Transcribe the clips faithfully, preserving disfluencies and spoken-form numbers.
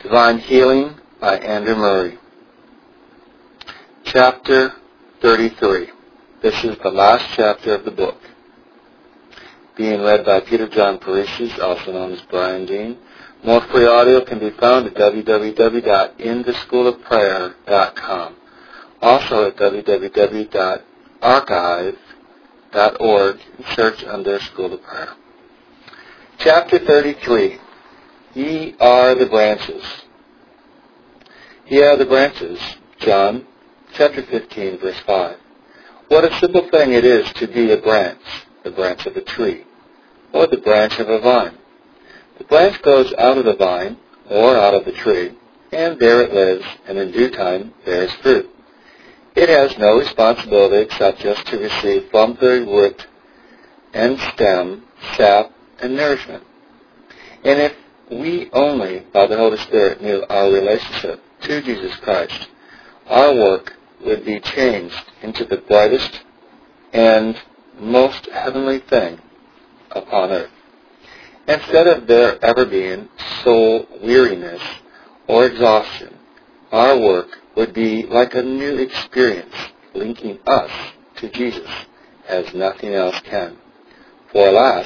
Divine Healing by Andrew Murray. Chapter thirty-three. This is the last chapter of the book. Being read by Peter John Parisius, also known as Brian Dean. More free audio can be found at w w w dot in the school of prayer dot com. Also at w w w dot archive dot org and search under School of Prayer. Chapter thirty-three. Ye are the branches. Ye are the branches. John chapter fifteen, verse five. What a simple thing it is to be a branch, the branch of a tree, or the branch of a vine. The branch goes out of the vine, or out of the tree, and there it lives, and in due time bears fruit. It has no responsibility except just to receive from the root and stem sap and nourishment. And if we only, by the Holy Spirit, knew our relationship to Jesus Christ, our work would be changed into the brightest and most heavenly thing upon earth. Instead of there ever being soul weariness or exhaustion, our work would be like a new experience linking us to Jesus as nothing else can. For alas,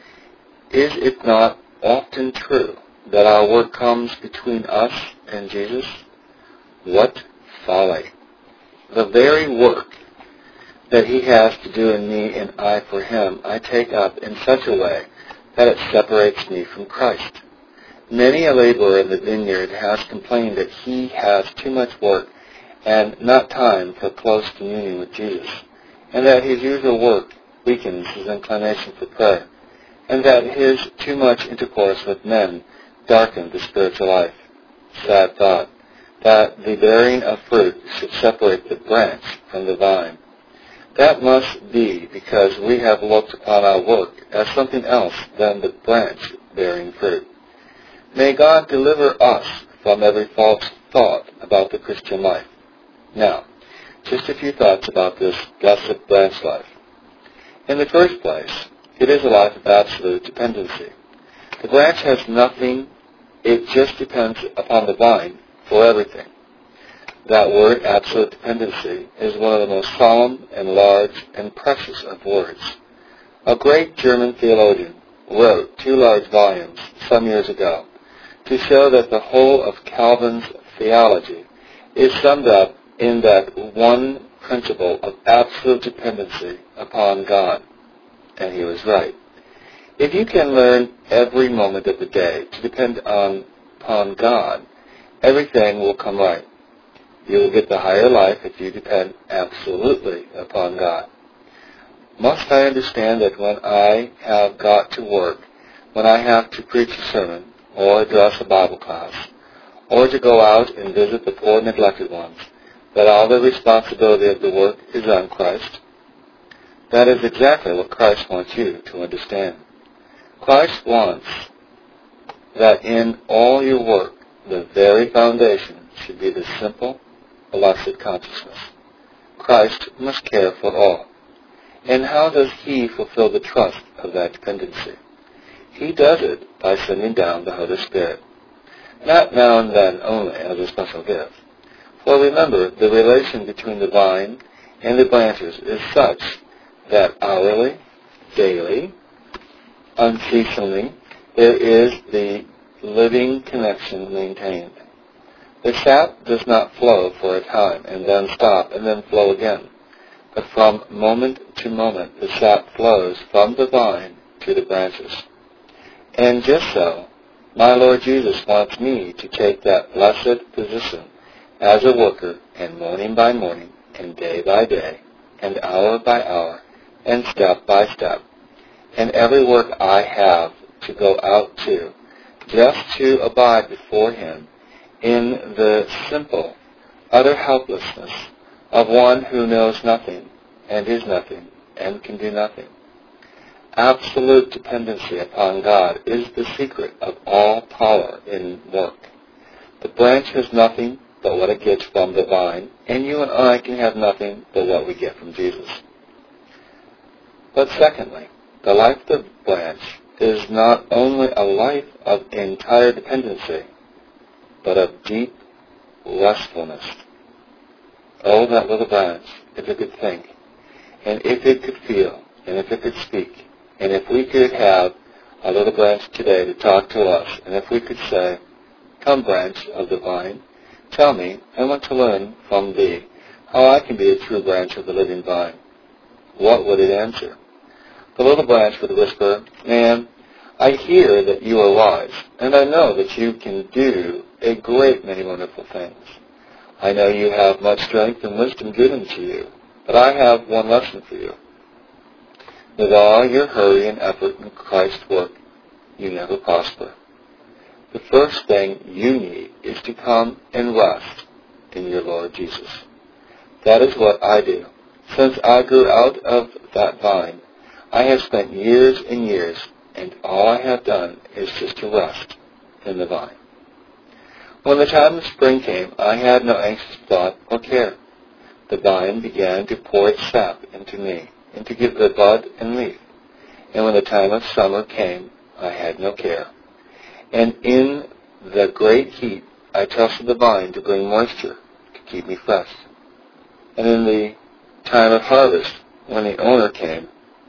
is it not often true that our work comes between us and Jesus? What folly! The very work that he has to do in me and I for him, I take up in such a way that it separates me from Christ. Many a laborer in the vineyard has complained that he has too much work and not time for close communion with Jesus, and that his usual work weakens his inclination for prayer, and that his too much intercourse with men darkens the spiritual life. Sad thought, that the bearing of fruit should separate the branch from the vine. That must be because we have looked upon our work as something else than the branch bearing fruit. May God deliver us from every false thought about the Christian life. Now, just a few thoughts about this blessed branch life. In the first place, it is a life of absolute dependency. The branch has nothing, it just depends upon the vine for everything. That word, absolute dependency, is one of the most solemn and large and precious of words. A great German theologian wrote two large volumes some years ago to show that the whole of Calvin's theology is summed up in that one principle of absolute dependency upon God. And he was right. If you can learn every moment of the day to depend on, upon God, everything will come right. You will get the higher life if you depend absolutely upon God. Must I understand that when I have got to work, when I have to preach a sermon, or address a Bible class, or to go out and visit the poor neglected ones, that all the responsibility of the work is on Christ? That is exactly what Christ wants you to understand. Christ wants that in all your work, the very foundation should be the simple, blessed consciousness. Christ must care for all. And how does he fulfill the trust of that dependency? He does it by sending down the Holy Spirit. Not now and then only as a special gift. For remember, the relation between the vine and the branches is such that hourly, daily, unceasingly, there is the living connection maintained. The sap does not flow for a time and then stop and then flow again, but from moment to moment the sap flows from the vine to the branches. And just so, my Lord Jesus wants me to take that blessed position as a worker, and morning by morning, and day by day, and hour by hour, and step by step, and every work I have to go out to, just to abide before him in the simple, utter helplessness of one who knows nothing, and is nothing, and can do nothing. Absolute dependency upon God is the secret of all power in work. The branch has nothing but what it gets from the vine, and you and I can have nothing but what we get from Jesus. But secondly, the life of the branch is not only a life of entire dependency, but of deep restfulness. Oh, that little branch, if it could think, and if it could feel, and if it could speak, and if we could have a little branch today to talk to us, and if we could say, "Come, branch of the vine, tell me, I want to learn from thee how I can be a true branch of the living vine," what would it answer? The little branch would whisper, "Man, I hear that you are wise, and I know that you can do a great many wonderful things. I know you have much strength and wisdom given to you, but I have one lesson for you. With all your hurry and effort in Christ's work, you never prosper. The first thing you need is to come and rest in your Lord Jesus. That is what I do. Since I grew out of that vine, I have spent years and years, and all I have done is just to rest in the vine. When the time of spring came, I had no anxious thought or care. The vine began to pour its sap into me, and to give the bud and leaf. And when the time of summer came, I had no care. And in the great heat, I trusted the vine to bring moisture, to keep me fresh. And in the time of harvest, when the owner came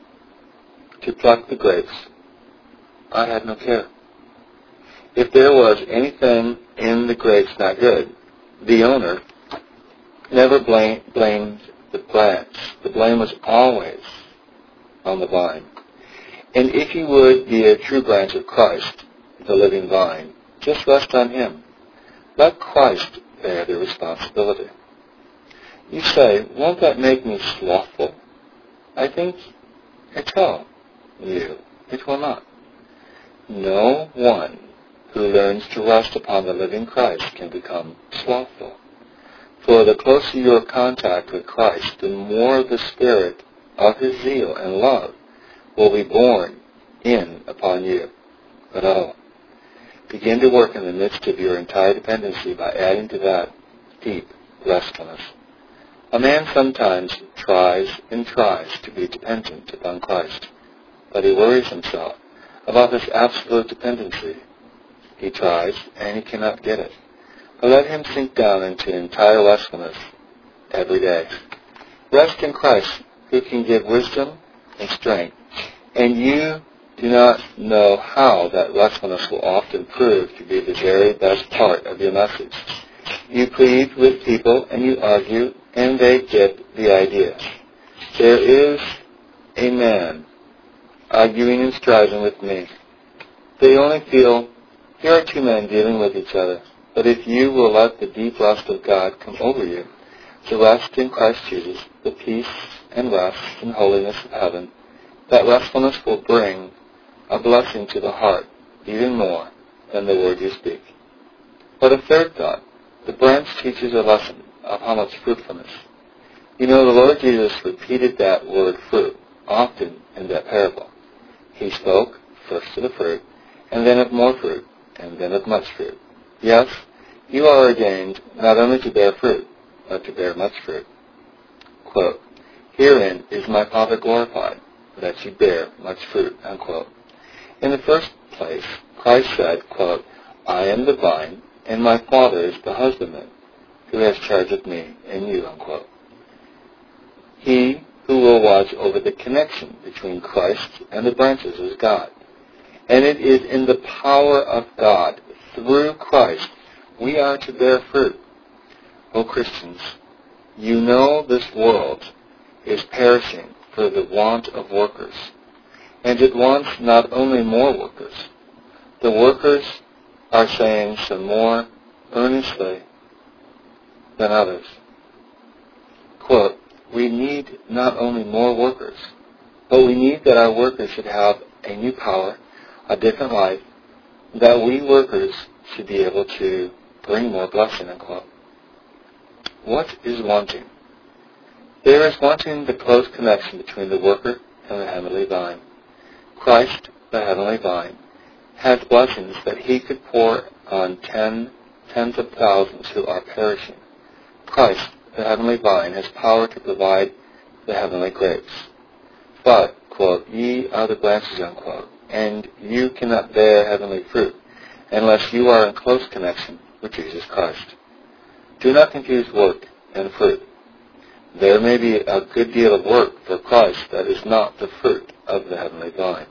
to pluck the grapes, I had no care. If there was anything in the grapes not good, the owner never blame, blamed the branch. The blame was always on the vine. And if you would be a true branch of Christ, the living vine, just rest on Him. Let Christ bear the responsibility. You say, won't that make me slothful? I think I tell you, it will not. No one who learns to rest upon the living Christ can become slothful. For the closer your contact with Christ, the more the Spirit of His zeal and love will be born in upon you. But oh, begin to work in the midst of your entire dependency by adding to that deep restfulness. A man sometimes tries and tries to be dependent upon Christ, but he worries himself about this absolute dependency. He tries, and he cannot get it. But let him sink down into entire restfulness every day. Rest in Christ, who can give wisdom and strength. And you do not know how that restfulness will often prove to be the very best part of your message. You plead with people, and you argue, and they get the idea. There is a man arguing and striving with me. They only feel, here are two men dealing with each other. But if you will let the deep rest of God come over you, the rest in Christ Jesus, the peace and rest and holiness of heaven, that restfulness will bring a blessing to the heart even more than the word you speak. But a third thought, the branch teaches a lesson of how much fruitfulness. You know, the Lord Jesus repeated that word fruit often in that parable. He spoke first of the fruit, and then of more fruit, and then of much fruit. Yes, you are ordained not only to bear fruit, but to bear much fruit. Quote, herein is my Father glorified, that you bear much fruit, unquote. In the first place, Christ said, quote, I am the vine, and my Father is the husbandman, who has charge of me and you, unquote. He who will watch over the connection between Christ and the branches is God. And it is in the power of God, through Christ, we are to bear fruit. O Christians, you know this world is perishing for the want of workers, and it wants not only more workers. The workers are saying some more earnestly than others. Quote, we need not only more workers, but we need that our workers should have a new power, a different life, that we workers should be able to bring more blessing, unquote. What is wanting? There is wanting the close connection between the worker and the heavenly vine. Christ, the heavenly vine, has blessings that He could pour on ten, tens of thousands who are perishing. Christ, the heavenly vine, has power to provide the heavenly grapes. But, quote, ye are the branches, unquote, and you cannot bear heavenly fruit unless you are in close connection with Jesus Christ. Do not confuse work and fruit. There may be a good deal of work for Christ that is not the fruit of the heavenly vine.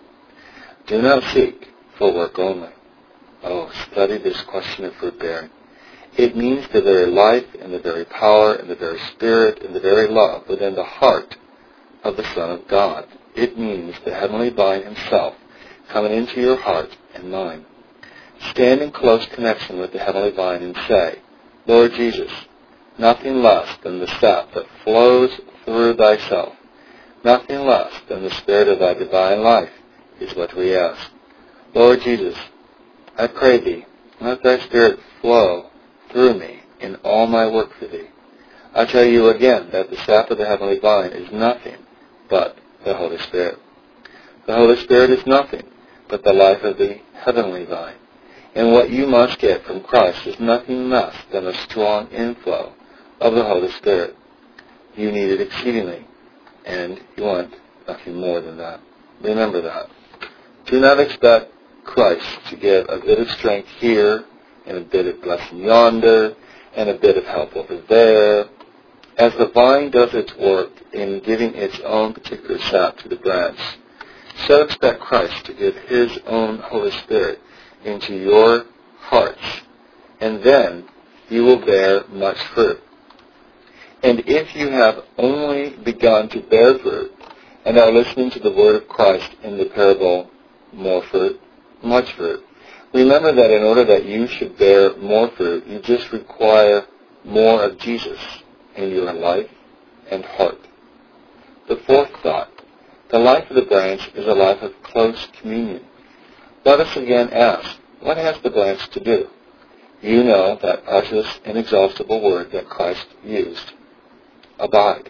Do not seek for work only. Oh, study this question of fruit bearing. It means the very life and the very power and the very spirit and the very love within the heart of the Son of God. It means the heavenly vine himself coming into your heart and mind. Stand in close connection with the heavenly vine and say, Lord Jesus, nothing less than the sap that flows through thyself, nothing less than the spirit of thy divine life is what we ask. Lord Jesus, I pray thee, let thy spirit flow through me in all my work for thee. I tell you again that the sap of the heavenly vine is nothing but the Holy Spirit. The Holy Spirit is nothing but the life of the heavenly vine. And what you must get from Christ is nothing less than a strong inflow of the Holy Spirit. You need it exceedingly, and you want nothing more than that. Remember that. Do not expect Christ to give a bit of strength here, and a bit of blessing yonder, and a bit of help over there. As the vine does its work in giving its own particular sap to the branch, so expect Christ to give his own Holy Spirit into your hearts, and then you will bear much fruit. And if you have only begun to bear fruit, and are listening to the word of Christ in the parable, more fruit, much fruit, remember that in order that you should bear more fruit, you just require more of Jesus in your life and heart. The fourth thought, the life of the branch is a life of close communion. Let us again ask, what has the branch to do? You know that precious, inexhaustible word that Christ used, abide.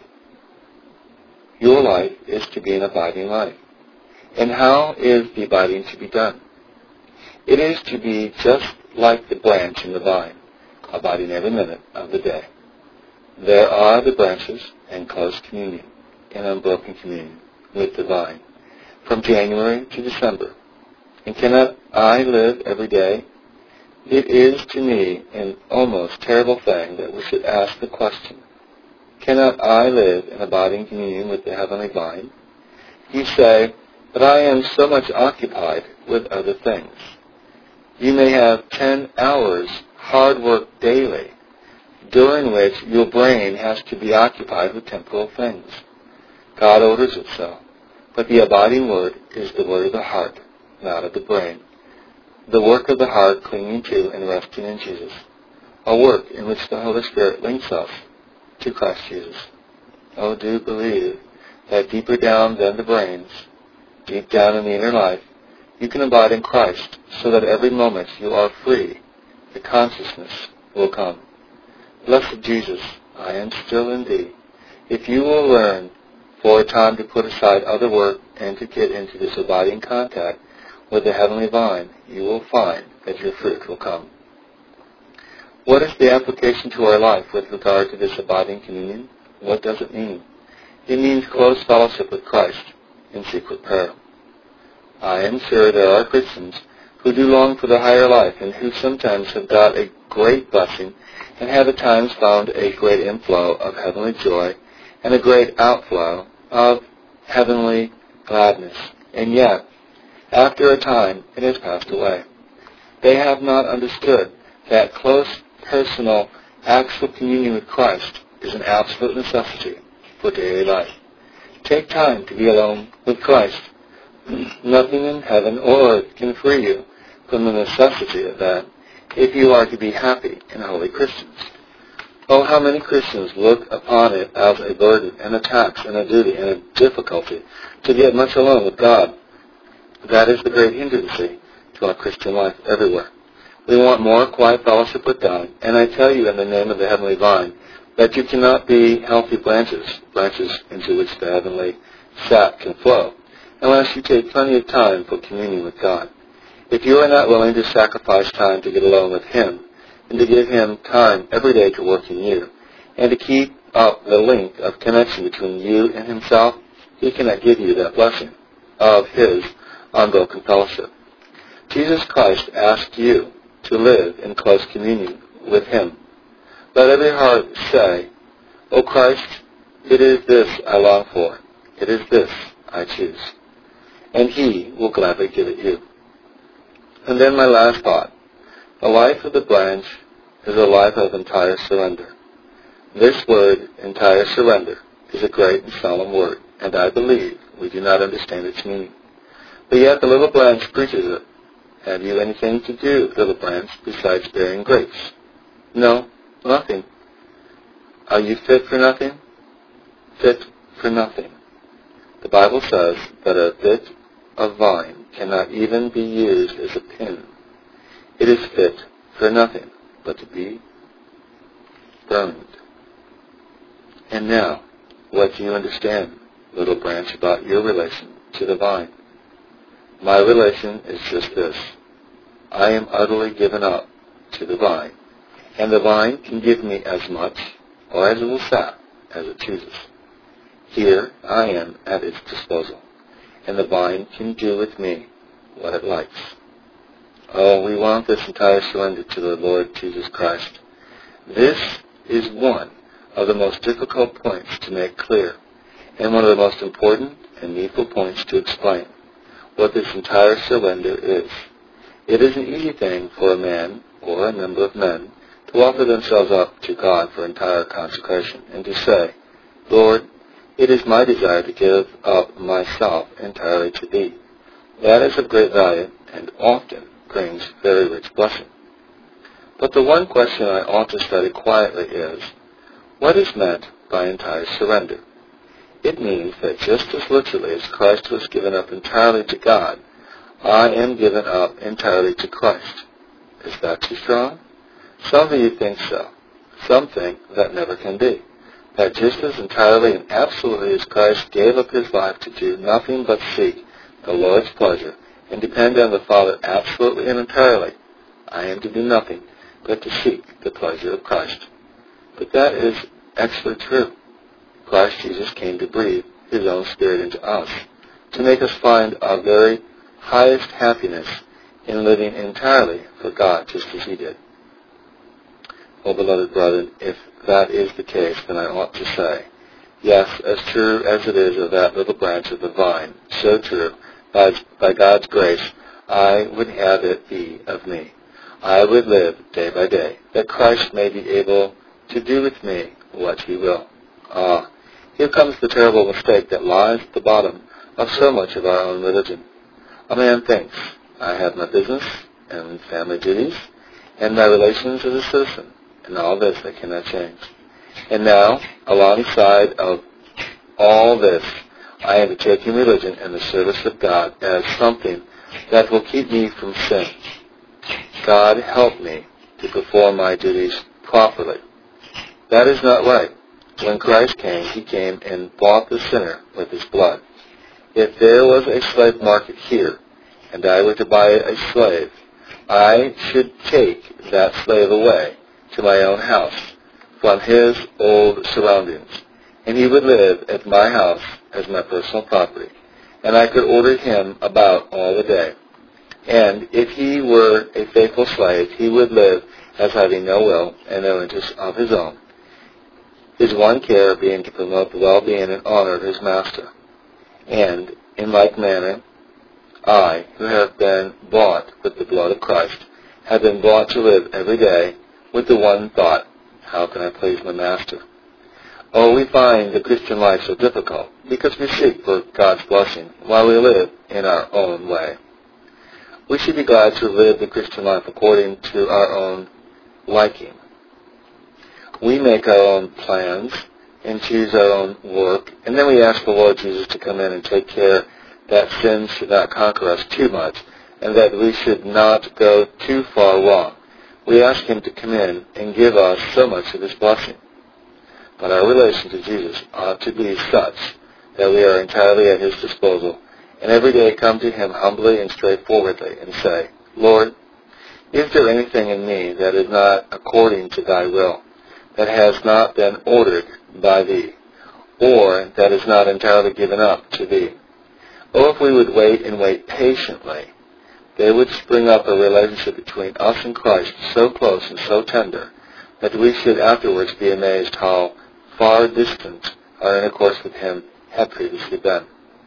Your life is to be an abiding life. And how is the abiding to be done? It is to be just like the branch in the vine, abiding every minute of the day. There are the branches in close communion, in unbroken communion with the vine, from January to December. And cannot I live every day? It is to me an almost terrible thing that we should ask the question, cannot I live in abiding communion with the heavenly vine? You say, but I am so much occupied with other things. You may have ten hours hard work daily, during which your brain has to be occupied with temporal things. God orders it so. But the abiding word is the word of the heart, not of the brain. The work of the heart clinging to and resting in Jesus. A work in which the Holy Spirit links us to Christ Jesus. Oh, do believe that deeper down than the brains, deep down in the inner life, you can abide in Christ so that every moment you are free, the consciousness will come. Blessed Jesus, I am still in thee. If you will learn for a time to put aside other work and to get into this abiding contact with the heavenly vine, you will find that your fruit will come. What is the application to our life with regard to this abiding communion? What does it mean? It means close fellowship with Christ in secret prayer. I am sure there are Christians who do long for the higher life and who sometimes have got a great blessing and have at times found a great inflow of heavenly joy and a great outflow of heavenly gladness. And yet, after a time, it has passed away. They have not understood that close, personal, actual communion with Christ is an absolute necessity for daily life. Take time to be alone with Christ. Nothing in heaven or earth can free you from the necessity of that if you are to be happy and holy Christians. Oh, how many Christians look upon it as a burden and a tax and a duty and a difficulty to get much alone with God. That is the great hindrance to our Christian life everywhere. We want more quiet fellowship with God, and I tell you in the name of the heavenly vine that you cannot be healthy branches, branches into which the heavenly sap can flow, unless you take plenty of time for communion with God. If you are not willing to sacrifice time to get alone with Him, and to give Him time every day to work in you, and to keep up the link of connection between you and Himself, He cannot give you that blessing of His unbroken fellowship. Jesus Christ asked you to live in close communion with Him. Let every heart say, O Christ, it is this I long for. It is this I choose. And He will gladly give it you. And then my last thought. The life of the branch is a life of entire surrender. This word, entire surrender, is a great and solemn word, and I believe we do not understand its meaning. But yet the little branch preaches it. Have you anything to do, little branch, besides bearing grapes? No, nothing. Are you fit for nothing? Fit for nothing. The Bible says that a bit of vine cannot even be used as a pin. It is fit for nothing but to be burned. And now, what do you understand, little branch, about your relation to the vine? My relation is just this. I am utterly given up to the vine, and the vine can give me as much or as little sap as it chooses. Here I am at its disposal, and the vine can do with me what it likes. Oh, we want this entire surrender to the Lord Jesus Christ. This is one of the most difficult points to make clear, and one of the most important and needful points to explain, what this entire surrender is. It is an easy thing for a man or a number of men to offer themselves up to God for entire consecration and to say, Lord, it is my desire to give up myself entirely to Thee. That is of great value and often brings very rich blessing. But the one question I ought to study quietly is, what is meant by entire surrender? It means that just as literally as Christ was given up entirely to God, I am given up entirely to Christ. Is that too strong? Some of you think so. Some think that never can be. That just as entirely and absolutely as Christ gave up His life to do nothing but seek the Lord's pleasure and depend on the Father absolutely and entirely, I am to do nothing but to seek the pleasure of Christ. But that is actually true. Christ Jesus came to breathe His own Spirit into us, to make us find our very highest happiness in living entirely for God, just as He did. Oh, beloved brethren, if that is the case, then I ought to say, yes, as true as it is of that little branch of the vine, so true, by, by God's grace, I would have it be of me. I would live day by day, that Christ may be able to do with me what He will. Ah, here comes the terrible mistake that lies at the bottom of so much of our own religion. A man thinks, I have my business and family duties and my relations as a citizen, and all this I cannot change. And now, alongside of all this, I am taking religion and the service of God as something that will keep me from sin. God help me to perform my duties properly. That is not right. When Christ came, He came and bought the sinner with His blood. If there was a slave market here, and I were to buy a slave, I should take that slave away to my own house from his old surroundings, and he would live at my house as my personal property, and I could order him about all the day. And if he were a faithful slave, he would live as having no will and no interest of his own, his one care being to promote the well-being and honor of his master. And, in like manner, I, who have been bought with the blood of Christ, have been bought to live every day with the one thought, how can I please my master? Oh, we find the Christian life so difficult because we seek for God's blessing while we live in our own way. We should be glad to live the Christian life according to our own liking. We make our own plans and choose our own work, and then we ask the Lord Jesus to come in and take care that sin should not conquer us too much, and that we should not go too far wrong. We ask Him to come in and give us so much of His blessing. But our relation to Jesus ought to be such that we are entirely at His disposal, and every day come to Him humbly and straightforwardly and say, Lord, is there anything in me that is not according to Thy will, that has not been ordered by Thee, or that is not entirely given up to Thee? Oh, if we would wait and wait patiently, They would spring up a relationship between us and Christ so close and so tender that we should afterwards be amazed how far distant our intercourse with Him had previously been.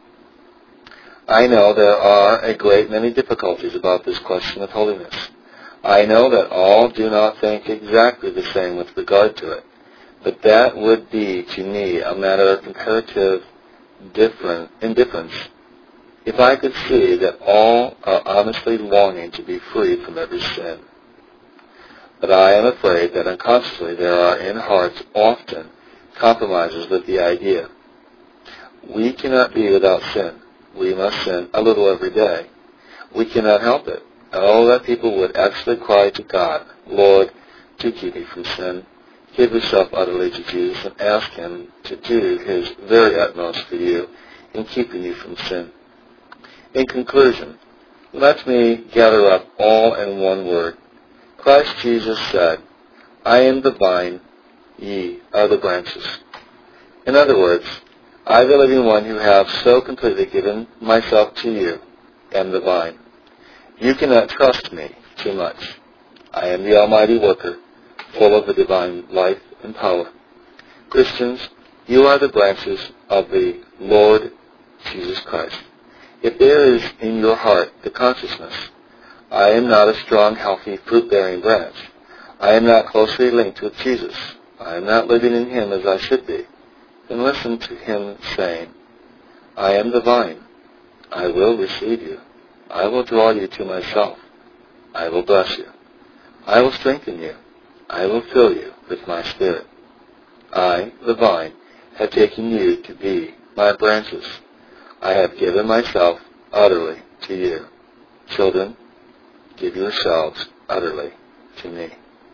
I know there are a great many difficulties about this question of holiness. I know that all do not think exactly the same with regard to it, but that would be to me a matter of comparative different indifference if I could see that all are honestly longing to be free from every sin. But I am afraid that unconsciously there are in hearts often compromises with the idea. We cannot be without sin. We must sin a little every day. We cannot help it. Oh, that people would actually cry to God, Lord, do keep me from sin. Give yourself utterly to Jesus and ask Him to do His very utmost for you in keeping you from sin. In conclusion, let me gather up all in one word. Christ Jesus said, I am the vine, ye are the branches. In other words, I, the living one who have so completely given myself to you, am the vine. You cannot trust me too much. I am the Almighty Worker, full of the divine life and power. Christians, you are the branches of the Lord Jesus Christ. If there is in your heart the consciousness, I am not a strong, healthy, fruit-bearing branch. I am not closely linked with Jesus. I am not living in Him as I should be. Then listen to Him saying, I am the vine. I will receive you. I will draw you to myself. I will bless you. I will strengthen you. I will fill you with my Spirit. I, the vine, have taken you to be my branches. I have given myself utterly to you. Children, give yourselves utterly to me.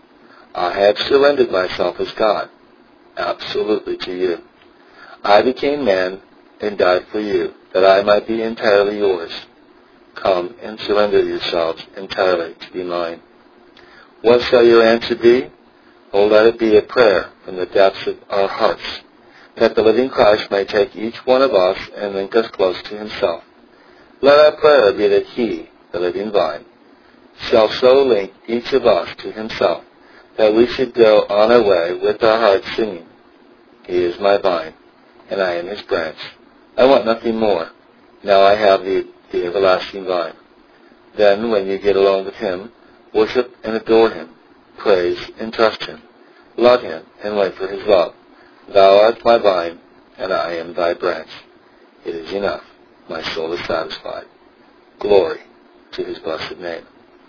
I have surrendered myself as God, absolutely to you. I became man and died for you, that I might be entirely yours. Come and surrender yourselves entirely to be mine. What shall your answer be? Oh, let it be a prayer from the depths of our hearts, that the living Christ may take each one of us and link us close to Himself. Let our prayer be that He, the living vine, shall so link each of us to Himself, that we should go on our way with our hearts singing, He is my vine, and I am His branch. I want nothing more. Now I have the, the everlasting vine. Then, when you get alone with Him, worship and adore Him, praise and trust Him, love Him and wait for His love. Thou art my vine, and I am thy branch. It is enough. My soul is satisfied. Glory to His blessed name.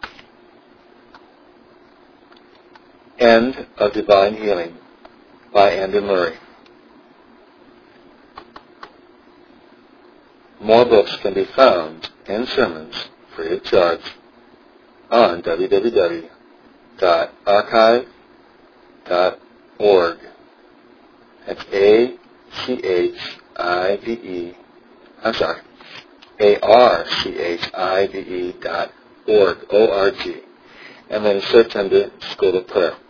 End of Divine Healing by Andrew Murray. More books can be found and sermons free of charge on w w w dot archive dot org. That's A C H I V E, I'm sorry, A R C H I V E dot org, O R G. And then search under School of Prayer.